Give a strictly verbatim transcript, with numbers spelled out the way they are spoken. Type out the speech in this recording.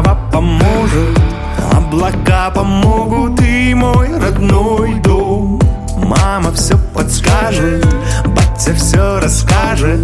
небо поможет, облака помогут и мой родной дом. Мама все подскажет, батя все расскажет,